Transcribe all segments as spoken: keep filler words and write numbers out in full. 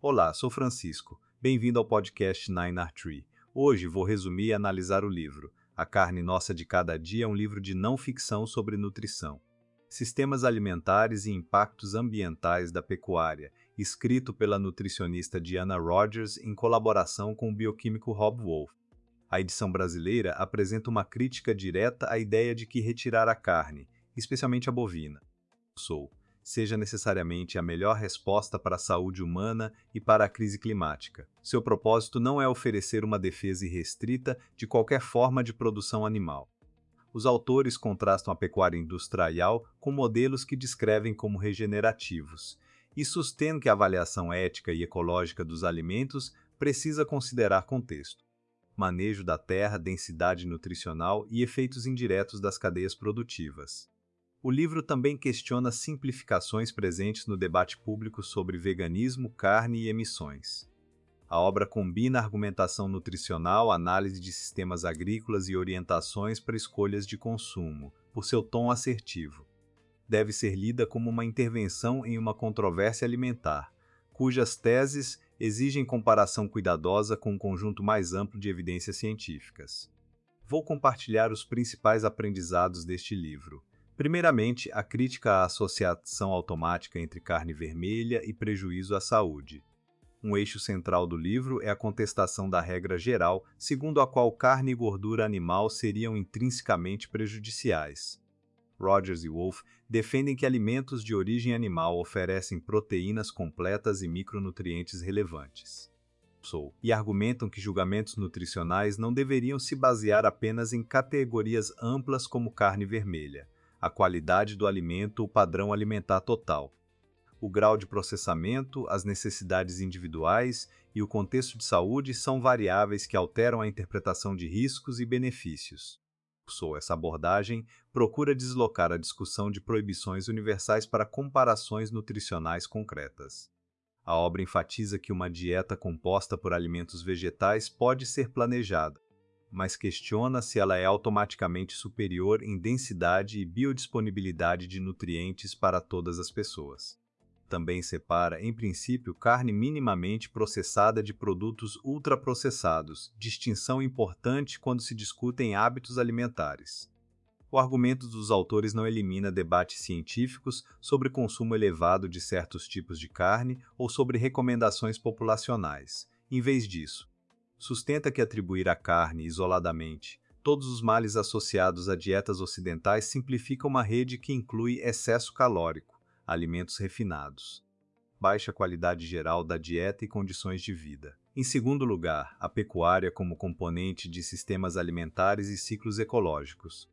Olá, sou Francisco. Bem-vindo ao podcast Nine R Tree. Hoje vou resumir e analisar o livro A Carne Nossa de Cada Dia, um livro de não ficção sobre nutrição, sistemas alimentares e impactos ambientais da pecuária, escrito pela nutricionista Diana Rogers em colaboração com o bioquímico Rob Wolf. A edição brasileira apresenta uma crítica direta à ideia de que retirar a carne, especialmente a bovina, sou, seja necessariamente a melhor resposta para a saúde humana e para a crise climática. Seu propósito não é oferecer uma defesa irrestrita de qualquer forma de produção animal. Os autores contrastam a pecuária industrial com modelos que descrevem como regenerativos e sustentam que a avaliação ética e ecológica dos alimentos precisa considerar contexto, manejo da terra, densidade nutricional e efeitos indiretos das cadeias produtivas. O livro também questiona simplificações presentes no debate público sobre veganismo, carne e emissões. A obra combina argumentação nutricional, análise de sistemas agrícolas e orientações para escolhas de consumo, por seu tom assertivo. Deve ser lida como uma intervenção em uma controvérsia alimentar, cujas teses exigem comparação cuidadosa com um conjunto mais amplo de evidências científicas. Vou compartilhar os principais aprendizados deste livro. Primeiramente, a crítica à associação automática entre carne vermelha e prejuízo à saúde. Um eixo central do livro é a contestação da regra geral, segundo a qual carne e gordura animal seriam intrinsecamente prejudiciais. Rogers e Wolf defendem que alimentos de origem animal oferecem proteínas completas e micronutrientes relevantes. Sou, e argumentam que julgamentos nutricionais não deveriam se basear apenas em categorias amplas como carne vermelha, a qualidade do alimento ou padrão alimentar total. O grau de processamento, as necessidades individuais e o contexto de saúde são variáveis que alteram a interpretação de riscos e benefícios. Essa abordagem procura deslocar a discussão de proibições universais para comparações nutricionais concretas. A obra enfatiza que uma dieta composta por alimentos vegetais pode ser planejada, mas questiona se ela é automaticamente superior em densidade e biodisponibilidade de nutrientes para todas as pessoas. Também separa, em princípio, carne minimamente processada de produtos ultraprocessados, distinção importante quando se discutem hábitos alimentares. O argumento dos autores não elimina debates científicos sobre consumo elevado de certos tipos de carne ou sobre recomendações populacionais. Em vez disso, sustenta que atribuir à carne, isoladamente, todos os males associados a dietas ocidentais simplifica uma rede que inclui excesso calórico, alimentos refinados, baixa qualidade geral da dieta e condições de vida. Em segundo lugar, a pecuária como componente de sistemas alimentares e ciclos ecológicos.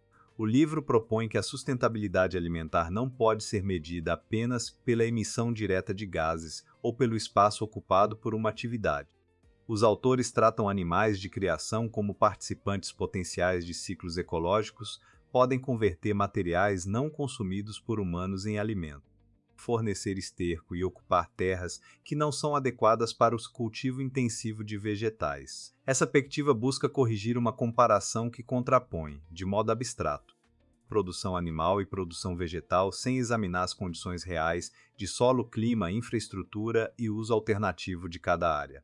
O livro propõe que a sustentabilidade alimentar não pode ser medida apenas pela emissão direta de gases ou pelo espaço ocupado por uma atividade. Os autores tratam animais de criação como participantes potenciais de ciclos ecológicos, podem converter materiais não consumidos por humanos em alimento, fornecer esterco e ocupar terras que não são adequadas para o cultivo intensivo de vegetais. Essa perspectiva busca corrigir uma comparação que contrapõe, de modo abstrato, produção animal e produção vegetal sem examinar as condições reais de solo, clima, infraestrutura e uso alternativo de cada área.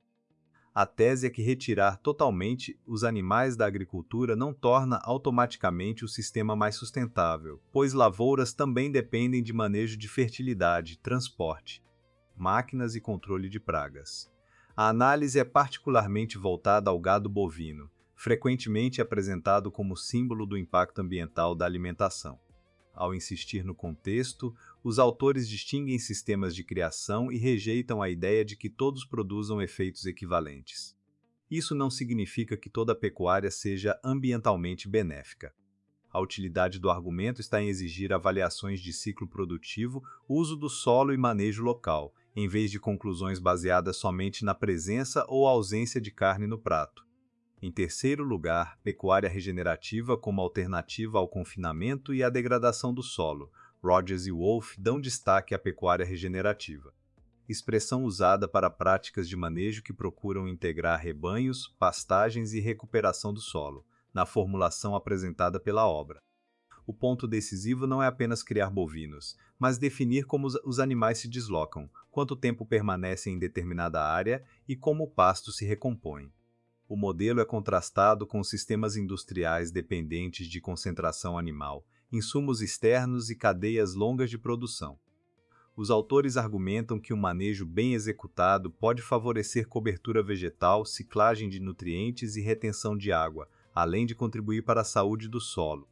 A tese é que retirar totalmente os animais da agricultura não torna automaticamente o sistema mais sustentável, pois lavouras também dependem de manejo de fertilidade, transporte, máquinas e controle de pragas. A análise é particularmente voltada ao gado bovino, frequentemente apresentado como símbolo do impacto ambiental da alimentação. Ao insistir no contexto, os autores distinguem sistemas de criação e rejeitam a ideia de que todos produzam efeitos equivalentes. Isso não significa que toda pecuária seja ambientalmente benéfica. A utilidade do argumento está em exigir avaliações de ciclo produtivo, uso do solo e manejo local, em vez de conclusões baseadas somente na presença ou ausência de carne no prato. Em terceiro lugar, pecuária regenerativa como alternativa ao confinamento e à degradação do solo. Rogers e Wolf dão destaque à pecuária regenerativa, expressão usada para práticas de manejo que procuram integrar rebanhos, pastagens e recuperação do solo, na formulação apresentada pela obra. o ponto decisivo não é apenas criar bovinos, mas definir como os- os animais se deslocam, quanto tempo permanecem em determinada área e como o pasto se recompõe. O modelo é contrastado com sistemas industriais dependentes de concentração animal, insumos externos e cadeias longas de produção. Os autores argumentam que um manejo bem executado pode favorecer cobertura vegetal, ciclagem de nutrientes e retenção de água, além de contribuir para a saúde do solo.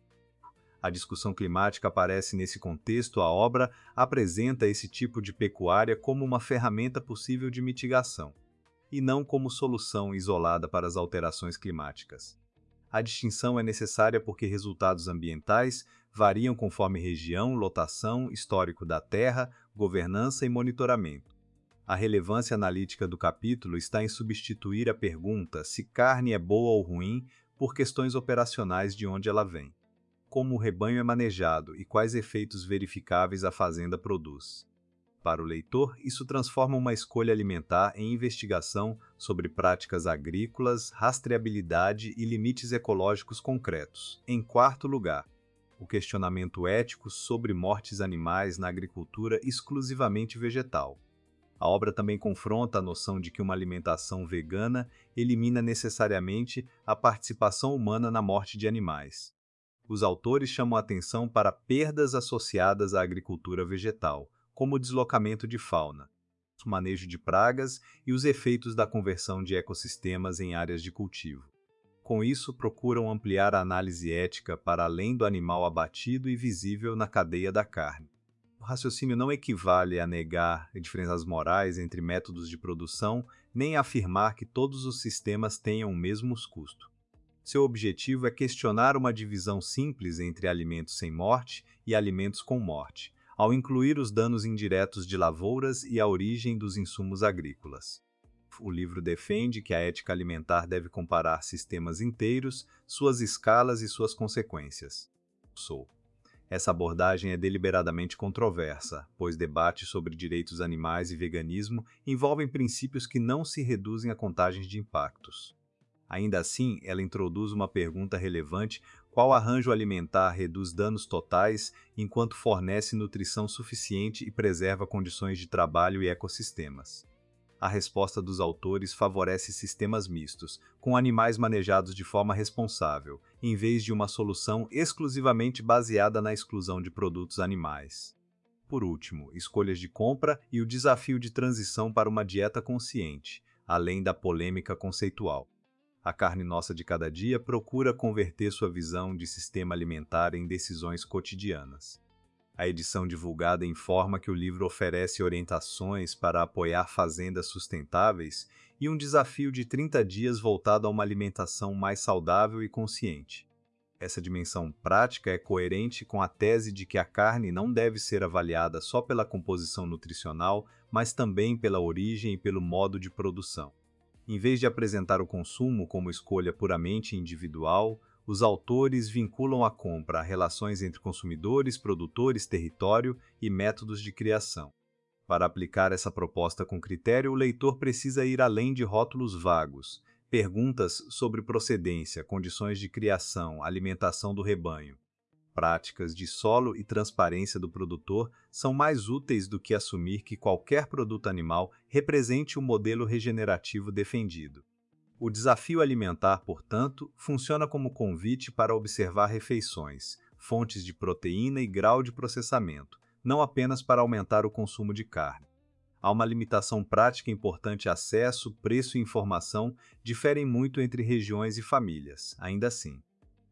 A discussão climática aparece nesse contexto. A obra apresenta esse tipo de pecuária como uma ferramenta possível de mitigação, e não como solução isolada para as alterações climáticas. A distinção é necessária porque resultados ambientais variam conforme região, lotação, histórico da terra, governança e monitoramento. A relevância analítica do capítulo está em substituir a pergunta se carne é boa ou ruim por questões operacionais de onde ela vem, como o rebanho é manejado e quais efeitos verificáveis a fazenda produz. Para o leitor, isso transforma uma escolha alimentar em investigação sobre práticas agrícolas, rastreabilidade e limites ecológicos concretos. Em quarto lugar, o questionamento ético sobre mortes animais na agricultura exclusivamente vegetal. A obra também confronta a noção de que uma alimentação vegana elimina necessariamente a participação humana na morte de animais. Os autores chamam a atenção para perdas associadas à agricultura vegetal, como o deslocamento de fauna, o manejo de pragas e os efeitos da conversão de ecossistemas em áreas de cultivo. Com isso, procuram ampliar a análise ética para além do animal abatido e visível na cadeia da carne. O raciocínio não equivale a negar diferenças morais entre métodos de produção, nem a afirmar que todos os sistemas tenham o mesmo custo. Seu objetivo é questionar uma divisão simples entre alimentos sem morte e alimentos com morte, ao incluir os danos indiretos de lavouras e a origem dos insumos agrícolas. O livro defende que a ética alimentar deve comparar sistemas inteiros, suas escalas e suas consequências. Sou. Essa abordagem é deliberadamente controversa, pois debates sobre direitos animais e veganismo envolvem princípios que não se reduzem a contagens de impactos. Ainda assim, ela introduz uma pergunta relevante: qual arranjo alimentar reduz danos totais enquanto fornece nutrição suficiente e preserva condições de trabalho e ecossistemas? A resposta dos autores favorece sistemas mistos, com animais manejados de forma responsável, em vez de uma solução exclusivamente baseada na exclusão de produtos animais. Por último, escolhas de compra e o desafio de transição para uma dieta consciente, além da polêmica conceitual. A Carne Nossa de Cada Dia procura converter sua visão de sistema alimentar em decisões cotidianas. A edição divulgada informa que o livro oferece orientações para apoiar fazendas sustentáveis e um desafio de trinta dias voltado a uma alimentação mais saudável e consciente. Essa dimensão prática é coerente com a tese de que a carne não deve ser avaliada só pela composição nutricional, mas também pela origem e pelo modo de produção. Em vez de apresentar o consumo como escolha puramente individual, os autores vinculam a compra a relações entre consumidores, produtores, território e métodos de criação. Para aplicar essa proposta com critério, o leitor precisa ir além de rótulos vagos. Perguntas sobre procedência, condições de criação, alimentação do rebanho, práticas de solo e transparência do produtor são mais úteis do que assumir que qualquer produto animal represente o modelo regenerativo defendido. O desafio alimentar, portanto, funciona como convite para observar refeições, fontes de proteína e grau de processamento, não apenas para aumentar o consumo de carne. Há uma limitação prática importante: acesso, preço e informação diferem muito entre regiões e famílias. Ainda assim,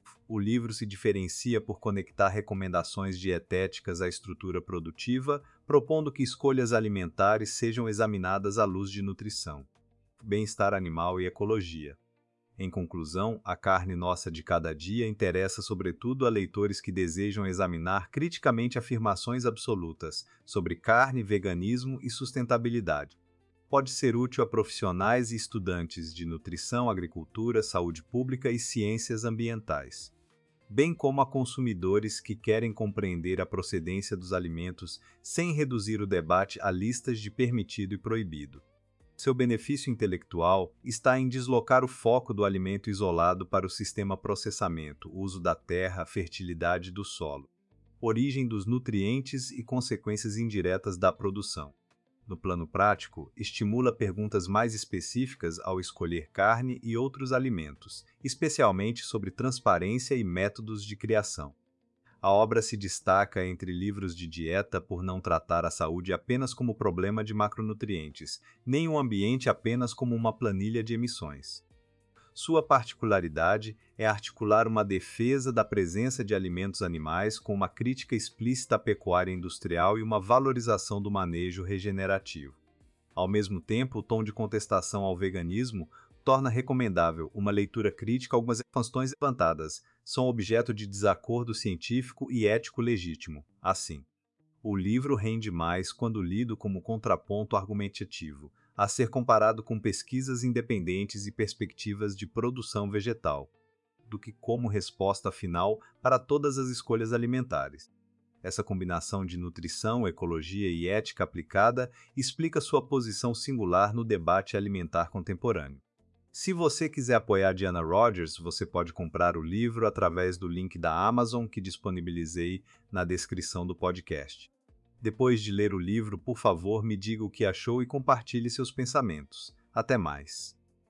o livro se diferencia por conectar recomendações dietéticas à estrutura produtiva, propondo que escolhas alimentares sejam examinadas à luz de nutrição, bem-estar animal e ecologia. Em conclusão, A Carne Nossa de Cada Dia interessa sobretudo a leitores que desejam examinar criticamente afirmações absolutas sobre carne, veganismo e sustentabilidade. Pode ser útil a profissionais e estudantes de nutrição, agricultura, saúde pública e ciências ambientais, bem como a consumidores que querem compreender a procedência dos alimentos sem reduzir o debate a listas de permitido e proibido. Seu benefício intelectual está em deslocar o foco do alimento isolado para o sistema processamento, uso da terra, fertilidade do solo, origem dos nutrientes e consequências indiretas da produção. No plano prático, estimula perguntas mais específicas ao escolher carne e outros alimentos, especialmente sobre transparência e métodos de criação. A obra se destaca entre livros de dieta por não tratar a saúde apenas como problema de macronutrientes, nem o ambiente apenas como uma planilha de emissões. Sua particularidade é articular uma defesa da presença de alimentos animais com uma crítica explícita à pecuária industrial e uma valorização do manejo regenerativo. Ao mesmo tempo, o tom de contestação ao veganismo torna recomendável uma leitura crítica. Algumas questões levantadas são objeto de desacordo científico e ético legítimo. Assim, o livro rende mais quando lido como contraponto argumentativo, a ser comparado com pesquisas independentes e perspectivas de produção vegetal, do que como resposta final para todas as escolhas alimentares. Essa combinação de nutrição, ecologia e ética aplicada explica sua posição singular no debate alimentar contemporâneo. Se você quiser apoiar Diana Rodgers, você pode comprar o livro através do link da Amazon que disponibilizei na descrição do podcast. Depois de ler o livro, por favor, me diga o que achou e compartilhe seus pensamentos. Até mais!